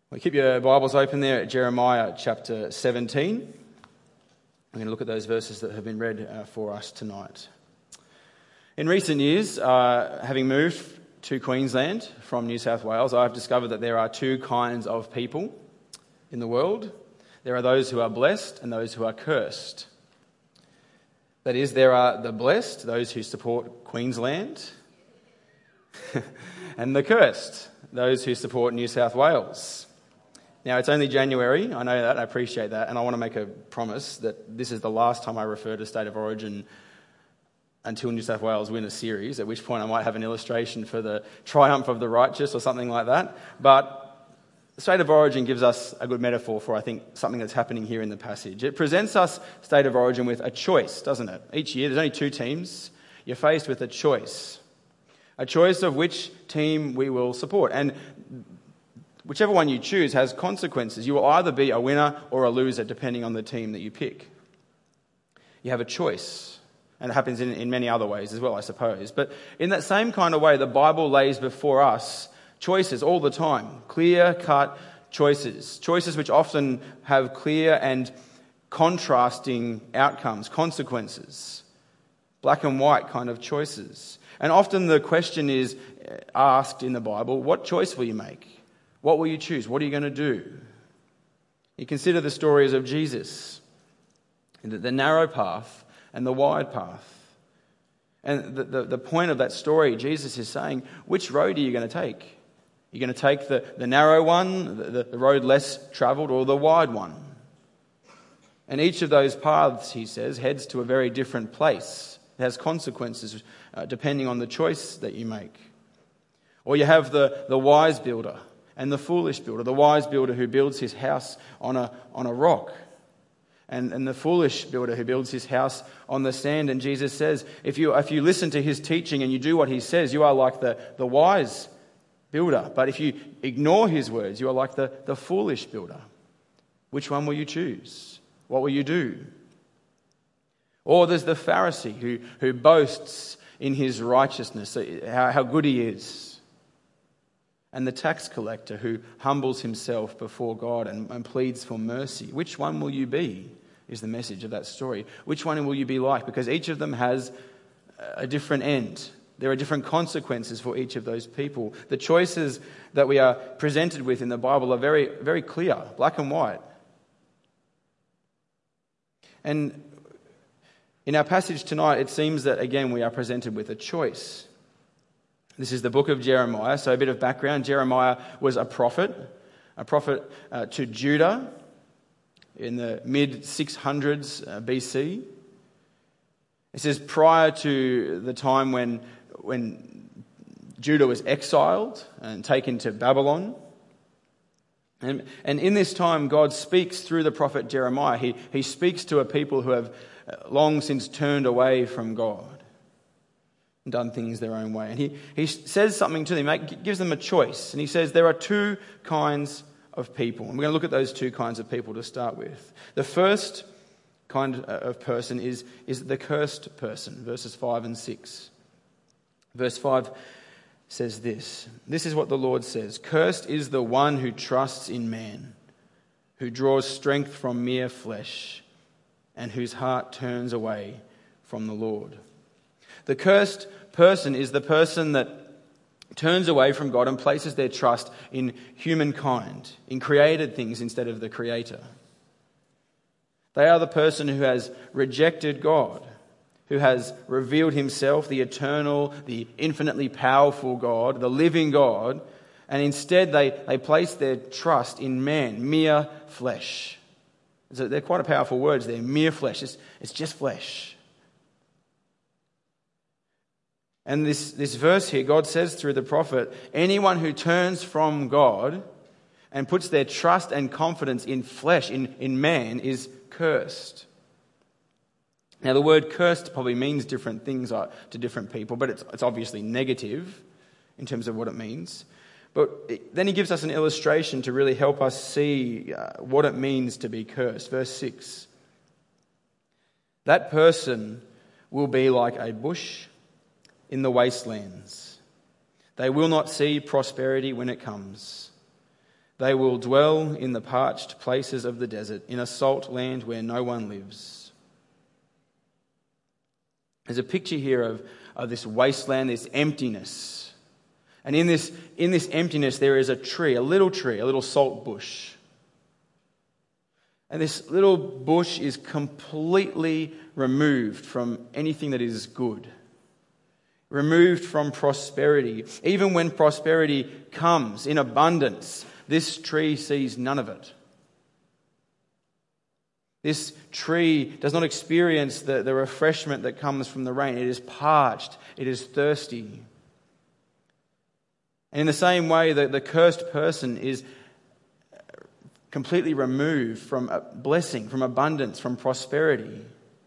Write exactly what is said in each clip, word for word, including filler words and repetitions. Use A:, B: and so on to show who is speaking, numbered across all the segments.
A: Well, keep your Bibles open there at Jeremiah chapter seventeen. I'm going to look at those verses that have been read uh, for us tonight. In recent years, uh, having moved to Queensland from New South Wales, I've discovered that there are two kinds of people in the world. There are those who are blessed and those who are cursed. That is, there are the blessed, those who support Queensland, and the cursed, those who support New South Wales. Now, it's only January, I know that, I appreciate that, and I want to make a promise that this is the last time I refer to State of Origin until New South Wales win a series, at which point I might have an illustration for the triumph of the righteous or something like that. But State of Origin gives us a good metaphor for, I think, something that's happening here in the passage. It presents us, State of Origin, with a choice, doesn't it? Each year, there's only two teams. You're faced with a choice. A choice of which team we will support. And whichever one you choose has consequences. You will either be a winner or a loser, depending on the team that you pick. You have a choice. And it happens in, in many other ways as well, I suppose. But in that same kind of way, the Bible lays before us choices all the time. Clear-cut choices. Choices which often have clear and contrasting outcomes, consequences. Black and white kind of choices. And often the question is asked in the Bible, what choice will you make? What will you choose? What are you going to do? You consider the stories of Jesus, the narrow path and the wide path. And the, the, the point of that story, Jesus is saying, which road are you going to take? You're going to take the, the narrow one, the, the road less travelled, or the wide one. And each of those paths, he says, heads to a very different place. It has consequences uh, depending on the choice that you make. Or you have the, the wise builder and the foolish builder. The wise builder who builds his house on a, on a rock. And, and the foolish builder who builds his house on the sand. And Jesus says, if you, if you listen to his teaching and you do what he says, you are like the, the wise builder. But if you ignore his words, you are like the, the foolish builder. Which one will you choose? What will you do? Or there's the Pharisee who, who boasts in his righteousness, how, how good he is. And the tax collector who humbles himself before God and, and pleads for mercy. Which one will you be, is the message of that story. Which one will you be like? Because each of them has a different end. There are different consequences for each of those people. The choices that we are presented with in the Bible are very, very clear, black and white. And in our passage tonight, it seems that, again, we are presented with a choice. This is the book of Jeremiah. So a bit of background. Jeremiah was a prophet, a prophet uh, to Judah in the mid six hundreds uh, B C. It says prior to the time when, when Judah was exiled and taken to Babylon. And, and in this time, God speaks through the prophet Jeremiah. He, he speaks to a people who have long since turned away from God. Done things their own way. And he, he says something to them, make, gives them a choice. And he says there are two kinds of people. And we're going to look at those two kinds of people to start with. The first kind of person is, is the cursed person, verses five and six. Verse five says this. This is what the Lord says. Cursed is the one who trusts in man, who draws strength from mere flesh, and whose heart turns away from the Lord. The cursed person is the person that turns away from God and places their trust in humankind, in created things instead of the Creator. They are the person who has rejected God, who has revealed himself, the eternal, the infinitely powerful God, the living God, and instead they, they place their trust in man, mere flesh. So they're quite powerful words there, mere flesh. It's, it's just flesh. And this, this verse here, God says through the prophet, anyone who turns from God and puts their trust and confidence in flesh, in, in man, is cursed. Now, the word cursed probably means different things to different people, but it's, it's obviously negative in terms of what it means. But it, then he gives us an illustration to really help us see uh, what it means to be cursed. Verse six. That person will be like a bush in the wastelands. They will not see prosperity when it comes. They will dwell in the parched places of the desert, in a salt land where no one lives. There's a picture here of, of this wasteland, this emptiness. And in this, in this emptiness, there is a tree, a little tree, a little salt bush. And this little bush is completely removed from anything that is good. Removed from prosperity. Even when prosperity comes in abundance, this tree sees none of it. This tree does not experience the, the refreshment that comes from the rain. It is parched. It is thirsty. And in the same way, the, the cursed person is completely removed from a blessing, from abundance, from prosperity.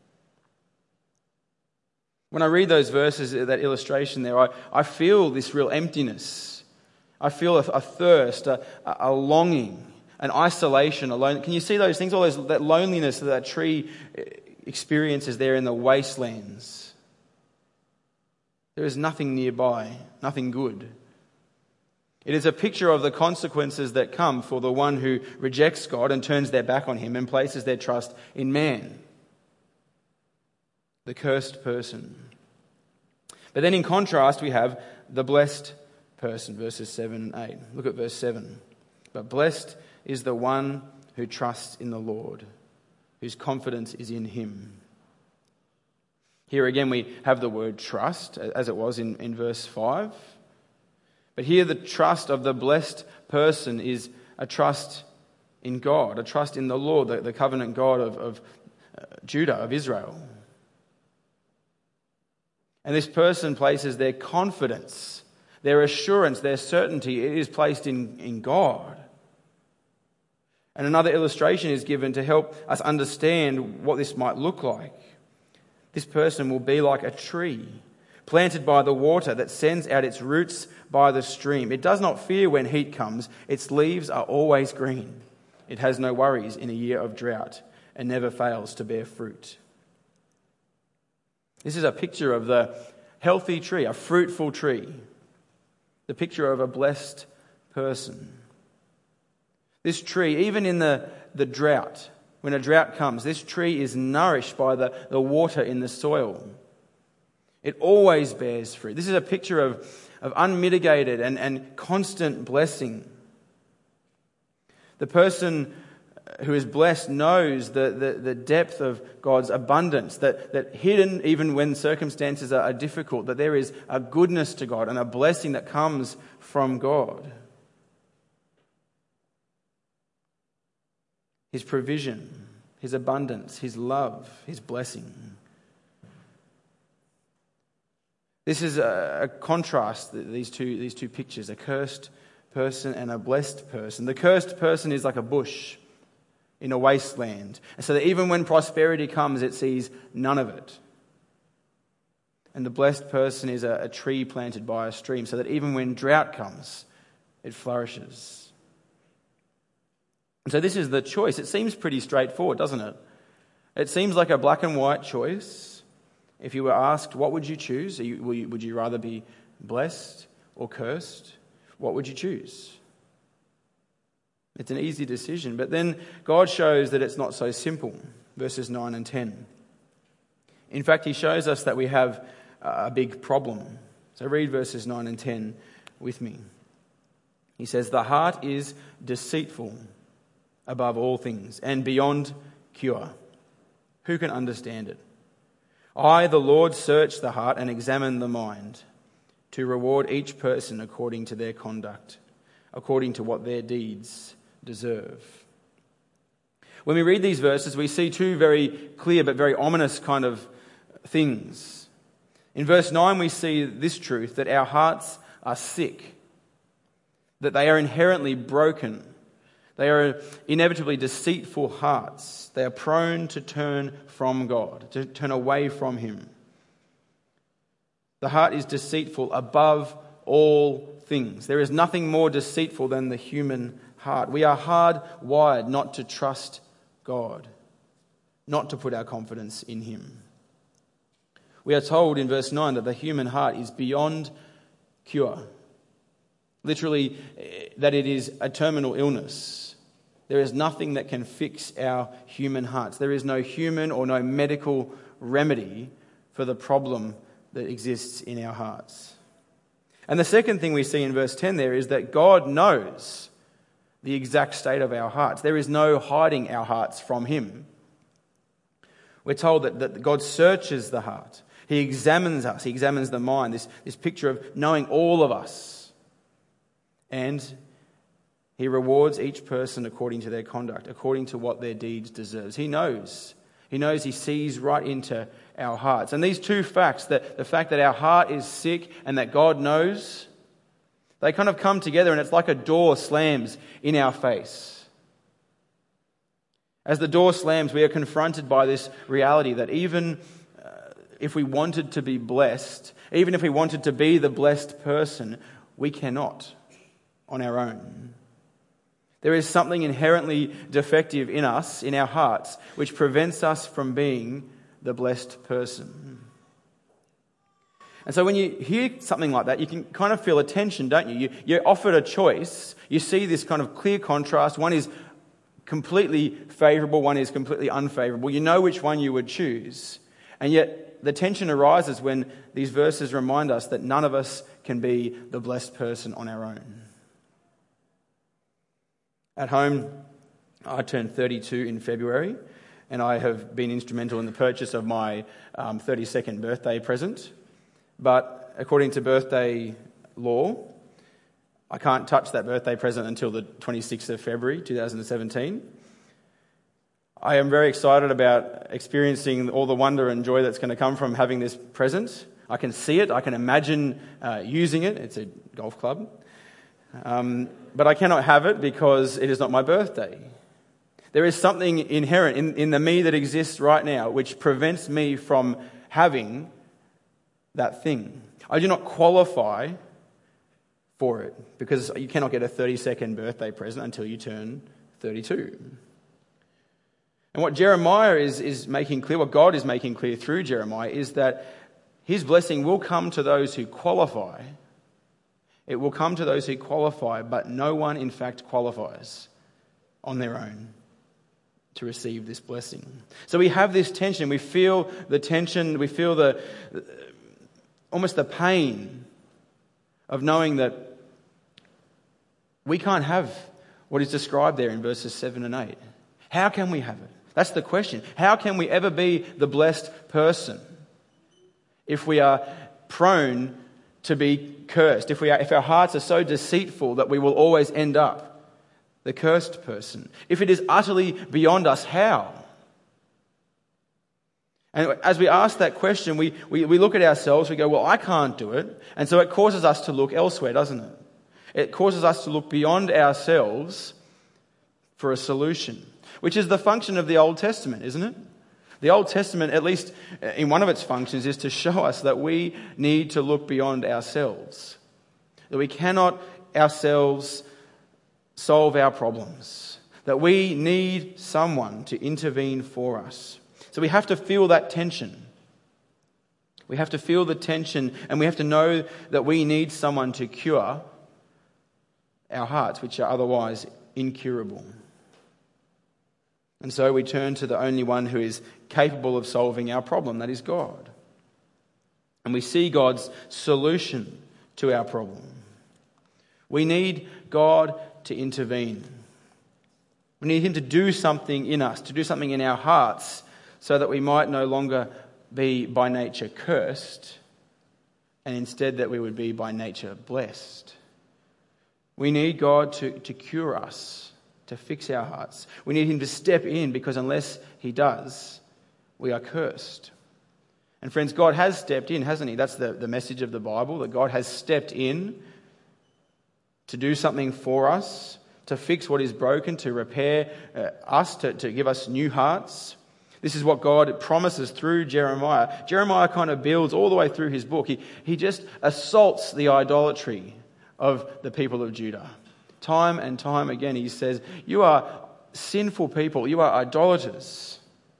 A: When I read those verses, that illustration there, I, I feel this real emptiness. I feel a, a thirst, a, a longing, an isolation, alone. Can you see those things? All those, that loneliness that that tree experiences there in the wastelands. There is nothing nearby, nothing good. It is a picture of the consequences that come for the one who rejects God and turns their back on him and places their trust in man. The cursed person. But then in contrast, we have the blessed person, verses seven and eight. Look at verse seven. But blessed is the one who trusts in the Lord, whose confidence is in him. Here again we have the word trust, as it was in, in verse five. But here the trust of the blessed person is a trust in God, a trust in the Lord, the, the covenant God of, of uh, Judah, of Israel. And this person places their confidence, their assurance, their certainty, it is placed in, in God. And another illustration is given to help us understand what this might look like. This person will be like a tree planted by the water that sends out its roots by the stream. It does not fear when heat comes. Its leaves are always green. It has no worries in a year of drought and never fails to bear fruit. This is a picture of the healthy tree, a fruitful tree. The picture of a blessed person. This tree, even in the, the drought, when a drought comes, this tree is nourished by the, the water in the soil. It always bears fruit. This is a picture of, of unmitigated and, and constant blessing. The person who is blessed knows the, the, the depth of God's abundance, that, that hidden even when circumstances are, are difficult, that there is a goodness to God and a blessing that comes from God. His provision, his abundance, his love, his blessing. This is a, a contrast, these two, these two pictures, a cursed person and a blessed person. The cursed person is like a bush in a wasteland. And so that even when prosperity comes, it sees none of it. And the blessed person is a, a tree planted by a stream, so that even when drought comes, it flourishes. And so this is the choice. It seems pretty straightforward, doesn't it? It seems like a black and white choice. If you were asked, what would you choose? Are you, will you, would you rather be blessed or cursed? What would you choose? It's an easy decision, but then God shows that it's not so simple. Verses nine and ten. In fact, he shows us that we have a big problem. So read verses nine and ten with me. He says, the heart is deceitful above all things and beyond cure. Who can understand it? I, the Lord, search the heart and examine the mind to reward each person according to their conduct, according to what their deeds deserve. When we read these verses, we see two very clear but very ominous kind of things. In verse nine, we see this truth, that our hearts are sick, that they are inherently broken. They are inevitably deceitful hearts. They are prone to turn from God, to turn away from Him. The heart is deceitful above all things. There is nothing more deceitful than the human heart. We are hardwired not to trust God, not to put our confidence in Him. We are told in verse nine that the human heart is beyond cure. Literally, that it is a terminal illness. There is nothing that can fix our human hearts. There is no human or no medical remedy for the problem that exists in our hearts. And the second thing we see in verse ten there is that God knows the exact state of our hearts. There is no hiding our hearts from him. We're told that, that God searches the heart. He examines us. He examines the mind. This, this picture of knowing all of us. And he rewards each person according to their conduct, according to what their deeds deserves. He knows. He knows, he sees right into our hearts. And these two facts, that the fact that our heart is sick and that God knows, they kind of come together, and it's like a door slams in our face. As the door slams, we are confronted by this reality that even uh, if we wanted to be blessed, even if we wanted to be the blessed person, we cannot on our own. There is something inherently defective in us, in our hearts, which prevents us from being the blessed person. And so when you hear something like that, you can kind of feel a tension, don't you? you? You're offered a choice. You see this kind of clear contrast. One is completely favourable, one is completely unfavourable. You know which one you would choose. And yet the tension arises when these verses remind us that none of us can be the blessed person on our own. At home, I turned thirty-two in February, and I have been instrumental in the purchase of my um, thirty-second birthday present. But according to birthday law, I can't touch that birthday present until the twenty-sixth of February two thousand seventeen. I am very excited about experiencing all the wonder and joy that's going to come from having this present. I can see it. I can imagine uh, using it. It's a golf club. Um, but I cannot have it because it is not my birthday. There is something inherent in, in the me that exists right now which prevents me from having that thing. I do not qualify for it because you cannot get a thirty-second birthday present until you turn thirty-two. And what Jeremiah is, is making clear, what God is making clear through Jeremiah, is that his blessing will come to those who qualify. It will come to those who qualify, but no one in fact qualifies on their own to receive this blessing. So we have this tension. We feel the tension. We feel the almost the pain of knowing that we can't have what is described there in verses seven and eight. How can we have it? That's the question. How can we ever be the blessed person if we are prone to be cursed, if we are, if our hearts are so deceitful that we will always end up the cursed person? If it is utterly beyond us, how? And as we ask that question, we, we, we look at ourselves, we go, well, I can't do it. And so it causes us to look elsewhere, doesn't it? It causes us to look beyond ourselves for a solution, which is the function of the Old Testament, isn't it? The Old Testament, at least in one of its functions, is to show us that we need to look beyond ourselves. That we cannot ourselves solve our problems. That we need someone to intervene for us. So we have to feel that tension. We have to feel the tension, and we have to know that we need someone to cure our hearts, which are otherwise incurable. And so we turn to the only one who is capable of solving our problem, that is God. And we see God's solution to our problem. We need God to intervene. We need him to do something in us, to do something in our hearts, so that we might no longer be by nature cursed, and instead that we would be by nature blessed. We need God to, to cure us, to fix our hearts. We need him to step in, because unless he does, we are cursed. And friends, God has stepped in, hasn't he? That's the, the message of the Bible, that God has stepped in to do something for us, to fix what is broken, to repair uh, us, to, to give us new hearts. This is what God promises through Jeremiah. Jeremiah kind of builds all the way through his book. He, he just assaults the idolatry of the people of Judah. Time and time again he says, you are sinful people, you are idolaters.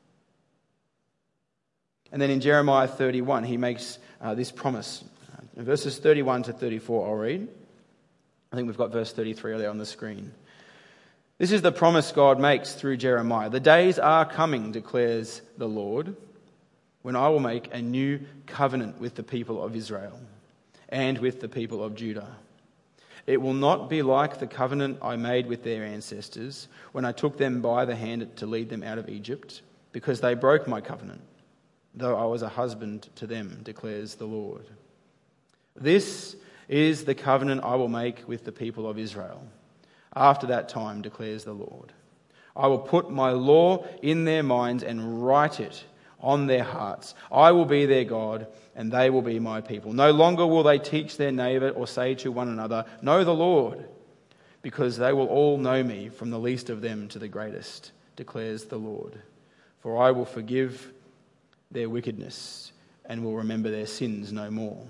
A: And then in Jeremiah thirty-one he makes uh, this promise. In verses thirty-one to thirty-four I'll read. I think we've got verse thirty-three there on the screen. This is the promise God makes through Jeremiah. The days are coming, declares the Lord, when I will make a new covenant with the people of Israel and with the people of Judah. It will not be like the covenant I made with their ancestors when I took them by the hand to lead them out of Egypt, because they broke my covenant, though I was a husband to them, declares the Lord. This is the covenant I will make with the people of Israel. After that time, declares the Lord, I will put my law in their minds and write it on their hearts. I will be their God, and they will be my people. No longer will they teach their neighbour or say to one another, know the Lord, because they will all know me, from the least of them to the greatest, declares the Lord. For I will forgive their wickedness and will remember their sins no more.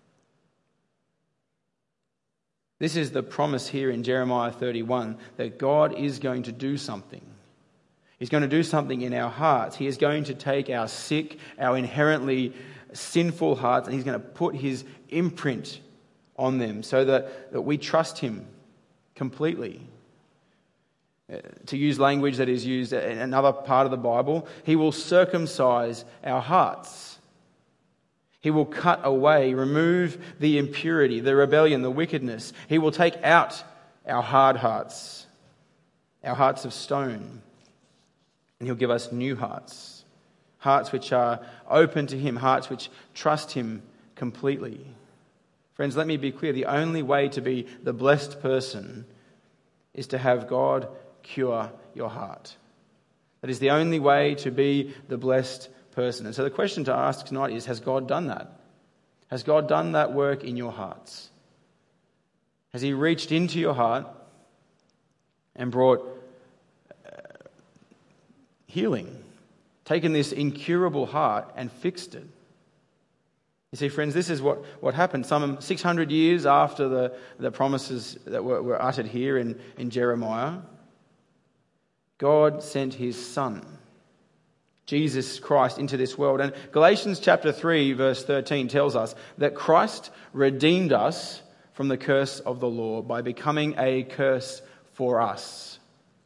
A: This is the promise here in Jeremiah thirty-one, that God is going to do something. He's going to do something in our hearts. He is going to take our sick, our inherently sinful hearts, and he's going to put his imprint on them so that, that we trust him completely. To use language that is used in another part of the Bible, he will circumcise our hearts. He will cut away, remove the impurity, the rebellion, the wickedness. He will take out our hard hearts, our hearts of stone. And he'll give us new hearts, hearts which are open to him, hearts which trust him completely. Friends, let me be clear. The only way to be the blessed person is to have God cure your heart. That is the only way to be the blessed person. And so the question to ask tonight is, has God done that? Has God done that work in your hearts? Has he reached into your heart and brought uh, healing, taken this incurable heart and fixed it? You see, friends, this is what, what happened. Some six hundred years after the, the promises that were, were uttered here in, in Jeremiah, God sent his Son, Jesus Christ, into this world. And Galatians chapter three, verse thirteen tells us that Christ redeemed us from the curse of the law by becoming a curse for us.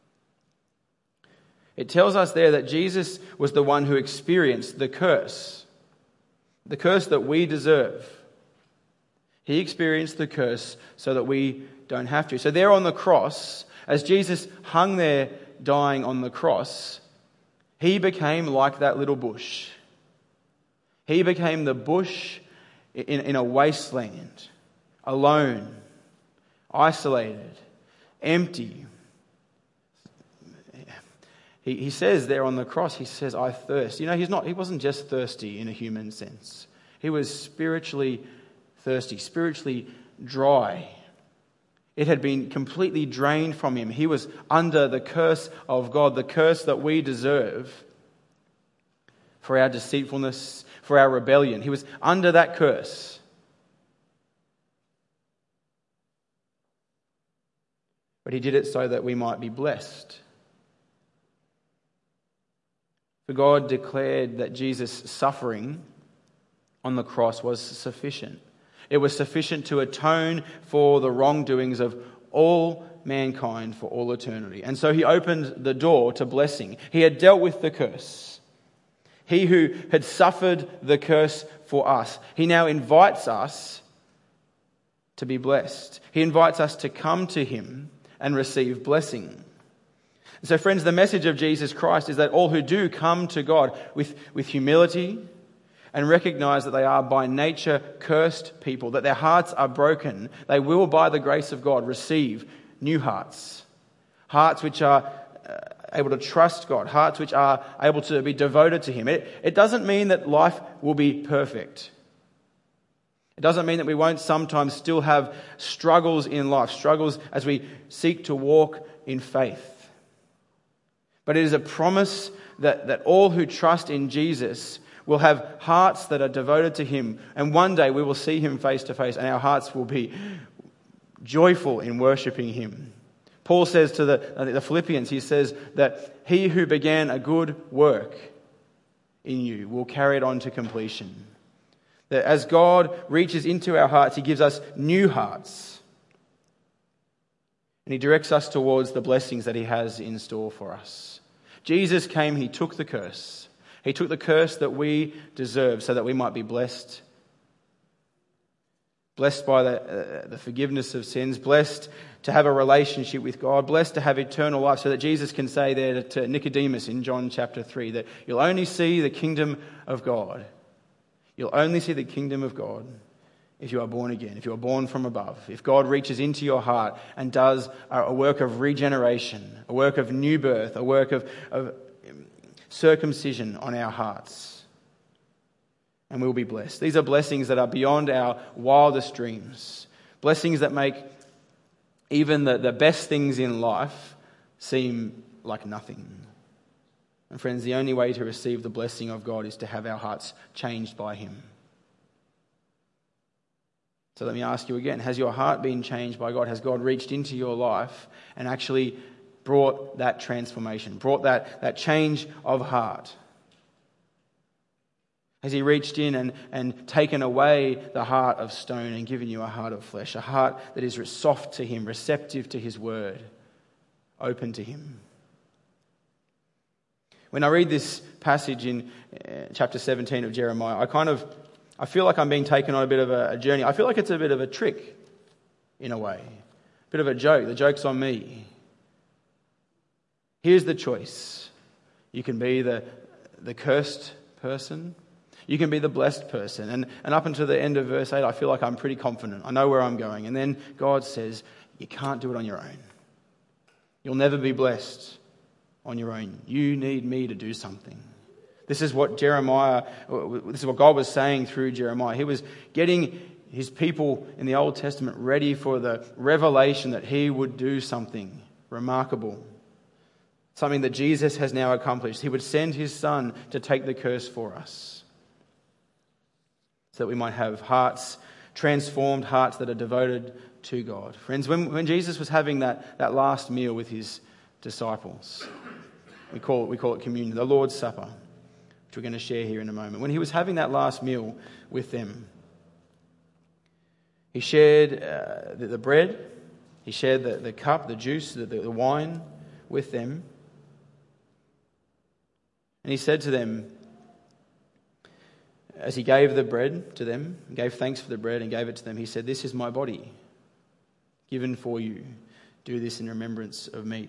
A: It tells us there that Jesus was the one who experienced the curse, the curse that we deserve. He experienced the curse so that we don't have to. So there on the cross, as Jesus hung there dying on the cross, he became like that little bush. He became the bush in, in a wasteland, alone, isolated, empty. He, he says there on the cross, he says, I thirst. You know, he's not, he wasn't just thirsty in a human sense. He was spiritually thirsty, spiritually dry. It had been completely drained from him. He was under the curse of God, the curse that we deserve for our deceitfulness, for our rebellion. He was under that curse. But he did it so that we might be blessed. For God declared that Jesus' suffering on the cross was sufficient. It was sufficient to atone for the wrongdoings of all mankind for all eternity. And so he opened the door to blessing. He had dealt with the curse. He who had suffered the curse for us, he now invites us to be blessed. He invites us to come to him and receive blessing. So friends, the message of Jesus Christ is that all who do come to God with, with humility and recognize that they are by nature cursed people, that their hearts are broken, they will, by the grace of God, receive new hearts. Hearts which are uh, able to trust God, hearts which are able to be devoted to him. It, it doesn't mean that life will be perfect. It doesn't mean that we won't sometimes still have struggles in life, struggles as we seek to walk in faith. But it is a promise that, that all who trust in Jesus will have hearts that are devoted to him. And one day we will see him face to face and our hearts will be joyful in worshipping him. Paul says to the, the Philippians, he says that he who began a good work in you will carry it on to completion. That as God reaches into our hearts, he gives us new hearts. And he directs us towards the blessings that he has in store for us. Jesus came, he took the curse. He took the curse that we deserve so that we might be blessed. Blessed by the, uh, the forgiveness of sins. Blessed to have a relationship with God. Blessed to have eternal life, so that Jesus can say there to Nicodemus in John chapter three that you'll only see the kingdom of God. You'll only see the kingdom of God if you are born again, if you are born from above. If God reaches into your heart and does a work of regeneration, a work of new birth, a work of, of circumcision on our hearts. And we'll be blessed. These are blessings that are beyond our wildest dreams. Blessings that make even the, the best things in life seem like nothing. And friends, the only way to receive the blessing of God is to have our hearts changed by him. So let me ask you again, has your heart been changed by God? Has God reached into your life and actually brought that transformation, brought that, that change of heart? Has he reached in and, and taken away the heart of stone and given you a heart of flesh, a heart that is soft to him, receptive to his word, open to him? When I read this passage in uh, chapter seventeen of Jeremiah, I kind of, I feel like I'm being taken on a bit of a, a journey. I feel like it's a bit of a trick, in a way. A bit of a joke. The joke's on me. Here's the choice. You can be the, the cursed person. You can be the blessed person. And, and up until the end of verse eight, I feel like I'm pretty confident. I know where I'm going. And then God says, you can't do it on your own. You'll never be blessed on your own. You need me to do something. This is what Jeremiah, this is what God was saying through Jeremiah. He was getting his people in the Old Testament ready for the revelation that he would do something remarkable. Something that Jesus has now accomplished. He would send his son to take the curse for us. So that we might have hearts, transformed hearts that are devoted to God. Friends, when, when Jesus was having that, that last meal with his disciples, we call it, we call it communion, the Lord's Supper, which we're going to share here in a moment. When he was having that last meal with them, he shared uh, the, the bread, he shared the, the cup, the juice, the, the, the wine with them. And he said to them, as he gave the bread to them, gave thanks for the bread and gave it to them, he said, "This is my body, given for you. Do this in remembrance of me."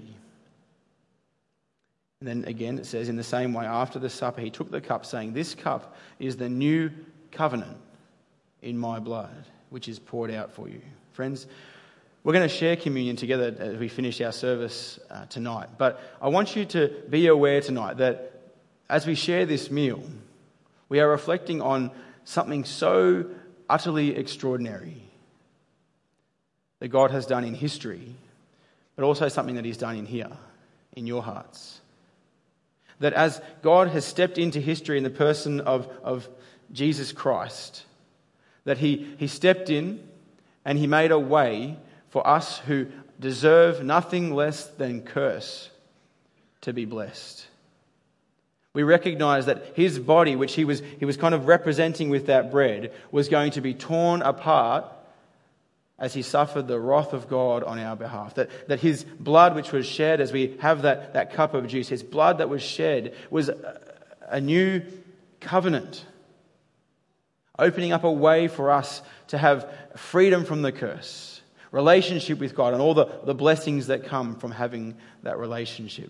A: And then again it says, in the same way, after the supper, he took the cup, saying, "This cup is the new covenant in my blood, which is poured out for you." Friends, we're going to share communion together as we finish our service uh, tonight. But I want you to be aware tonight that as we share this meal, we are reflecting on something so utterly extraordinary that God has done in history, but also something that he's done in here, in your hearts. That as God has stepped into history in the person of, of Jesus Christ, that he, he stepped in and he made a way for us who deserve nothing less than curse to be blessed. We recognize that his body, which he was, he was kind of representing with that bread, was going to be torn apart as he suffered the wrath of God on our behalf. That, that his blood, which was shed as we have that, that cup of juice, his blood that was shed was a, a new covenant, opening up a way for us to have freedom from the curse, relationship with God, and all the, the blessings that come from having that relationship.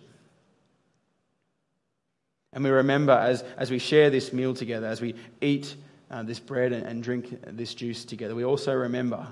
A: And we remember as, as we share this meal together, as we eat uh, this bread and, and drink this juice together, we also remember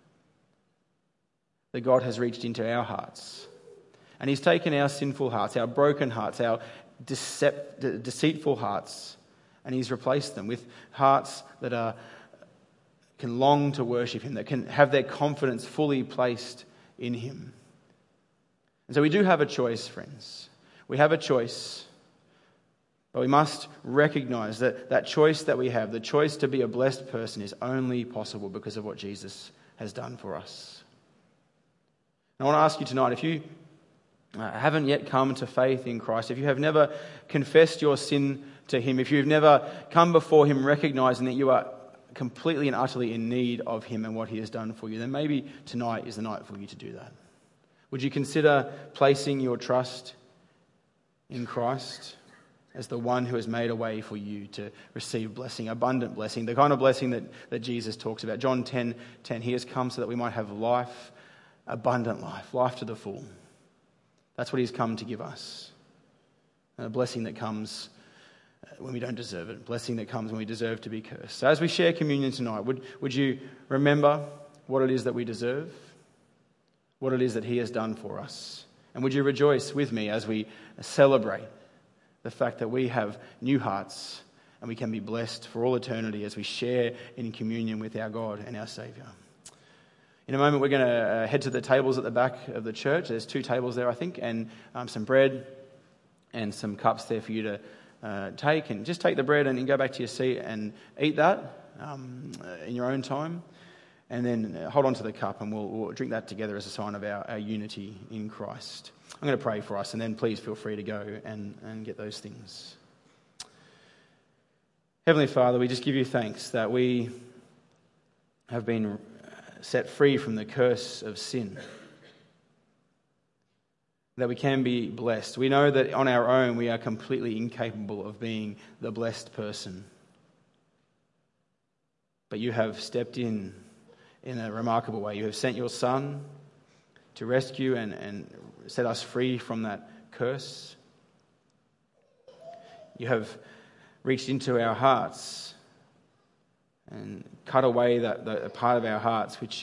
A: that God has reached into our hearts. And he's taken our sinful hearts, our broken hearts, our decept, de- deceitful hearts, and he's replaced them with hearts that are can long to worship him, that can have their confidence fully placed in him. And so we do have a choice, friends. We have a choice. But we must recognize that that choice that we have, the choice to be a blessed person, is only possible because of what Jesus has done for us. And I want to ask you tonight, if you haven't yet come to faith in Christ, if you have never confessed your sin to him, if you've never come before him recognizing that you are completely and utterly in need of him and what he has done for you, then maybe tonight is the night for you to do that. Would you consider placing your trust in Christ as the one who has made a way for you to receive blessing, abundant blessing, the kind of blessing that, that Jesus talks about. John ten ten, he has come so that we might have life, abundant life, life to the full. That's what he's come to give us. And a blessing that comes when we don't deserve it, a blessing that comes when we deserve to be cursed. So as we share communion tonight, would, would you remember what it is that we deserve, what it is that he has done for us? And would you rejoice with me as we celebrate the fact that we have new hearts and we can be blessed for all eternity as we share in communion with our God and our Saviour. In a moment, we're going to uh, head to the tables at the back of the church. There's two tables there, I think, and um, some bread and some cups there for you to uh, take. And just take the bread and, and go back to your seat and eat that um, in your own time. And then hold on to the cup and we'll, we'll drink that together as a sign of our, our unity in Christ. I'm going to pray for us and then please feel free to go and, and get those things. Heavenly Father, we just give you thanks that we have been set free from the curse of sin, that we can be blessed. We know that on our own we are completely incapable of being the blessed person. But you have stepped in in a remarkable way. You have sent your Son to rescue and, and set us free from that curse. You have reached into our hearts and cut away that the part of our hearts which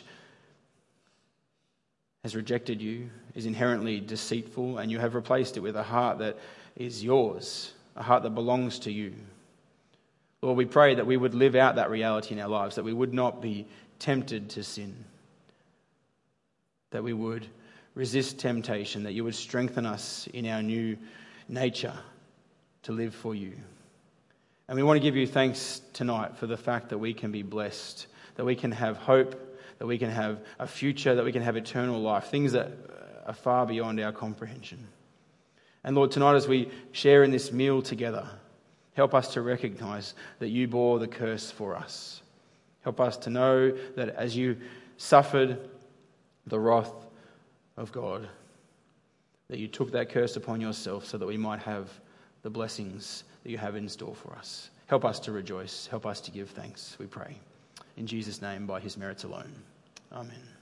A: has rejected you, is inherently deceitful, and you have replaced it with a heart that is yours, a heart that belongs to you. Lord, we pray that we would live out that reality in our lives, that we would not be tempted to sin, that we would resist temptation, that you would strengthen us in our new nature to live for you. And we want to give you thanks tonight for the fact that we can be blessed, that we can have hope, that we can have a future, that we can have eternal life, things that are far beyond our comprehension. And Lord, tonight as we share in this meal together, help us to recognize that you bore the curse for us. Help us to know that as you suffered the wrath of God, that you took that curse upon yourself so that we might have the blessings that you have in store for us. Help us to rejoice. Help us to give thanks, we pray. In Jesus' name, by his merits alone. Amen.